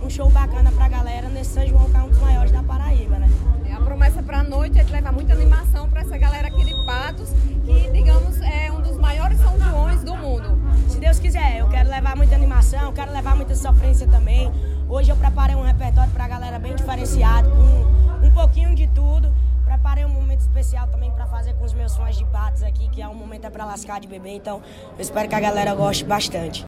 um show bacana pra galera nesse São João, que é um dos maiores da Paraíba, né? A promessa pra noite é de levar muita animação pra essa galera aqui de Patos, que, digamos, é um dos maiores São Joões do mundo. Se Deus quiser, eu quero levar muita animação, quero levar muita sofrência também. Hoje eu preparei um repertório pra galera bem diferenciado, com um pouquinho de tudo. Preparei um momento especial também pra fazer com os meus fãs de Patos aqui, que é um momento pra lascar de beber. Então, eu espero que a galera goste bastante.